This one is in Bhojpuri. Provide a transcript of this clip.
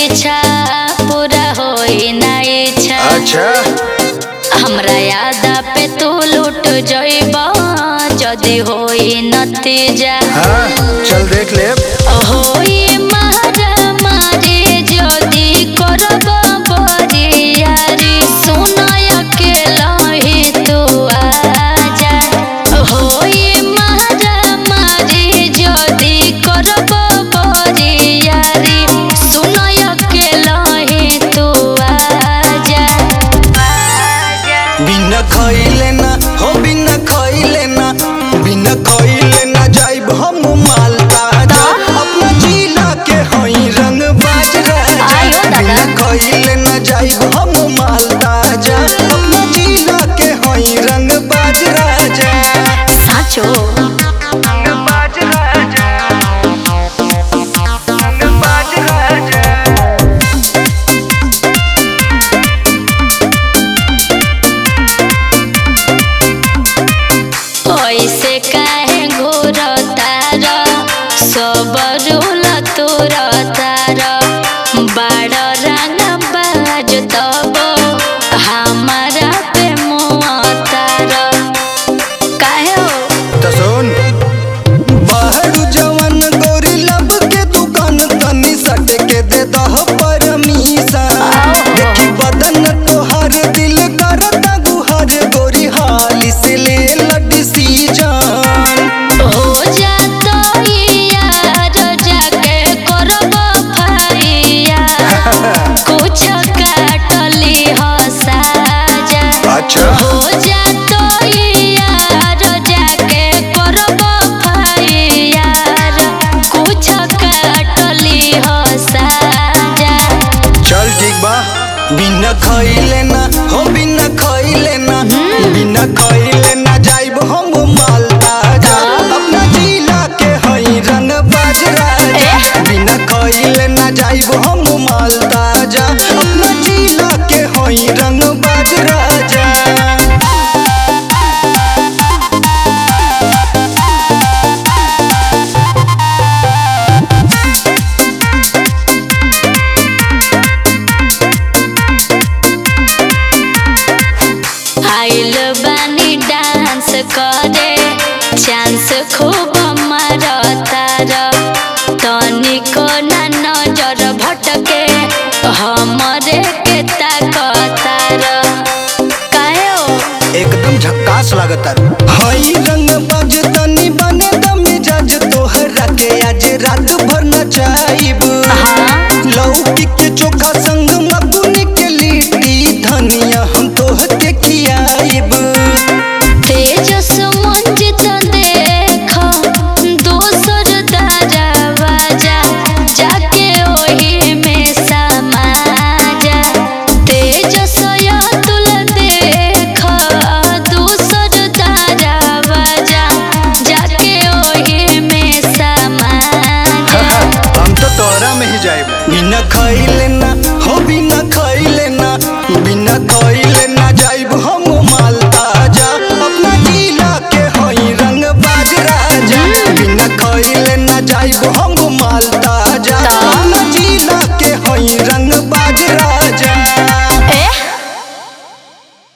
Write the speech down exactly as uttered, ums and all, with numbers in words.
पीछा पूरा होई ना इच्छा। अच्छा हमरा याद पे तू लूट जइबा जदी होई नतीजा। हाँ चल देख ले होई मारा मारे जदी करब बरियारी सुना अकेला ही तू आजा। होई मारा मारे जदी करब बरियारी सुना अकेला ही तू आजा। बिना खइले ना हो बिना खइले ना बिना खइले ना जाइब हम मालता अपना जिला के हई रंग बाज राजा। बिना खइले ना जाइब हम मालता जा अपना जिला के हई रंग बाज राजा। साचो रंग बाज राजा रंग बाज राजा। ऐसे काहे घोर तार सब रूल तोर तार बाड़ रंग बाज तब हमारा पे मुआ तार काहे हो। तो सुन बाहर जवन गोरी लब के दुकान तनी सट के दे दह परमिशन। देखी बदन तोहर दिल करता गुहर गोरी हाली से ले डिसीजन। हो जाता यार जाके करब फैया कुछ काटली हो साजा। अच्छा हो जाता यार जाके करब फैया कुछ काटली हो साजा। चल ठीक बा बिना खइले ना हो बिना खइले ना बिना खइले ना जाइब हम मालता जा अपना जिला के हई रंग बाज राजा। बिना खइले ना जाइब हम मालता जा अपना जिला के हई रंग बाज राजा। आइल बानी डांस करे चांस खूब मारतार तनिको ना नजर भटके हमरे के ताकतार काहे हो। एकदम झक्कास लागता हई रंग बाज तनी बने द मिजाज तोहरा के आज रात भर नचाइब। लौकी के चोखा संग मकुनी के लिट्टी धनिया हम तोहके खियाइब। तेजस मंजित देख दोसर दरवाजा जाके ओही में समा जा। तेजस अतुल देख दोसर दरवाजा जाके ओही में समा जा। हम तो तोरा में ही जाइब बिना खइले ना हो बिना खइले ना बिना खइले ना जाइब हम मालता जा अपना जिला के हई रंग बाज राजा। बिना खइले ना जाइब हम मालता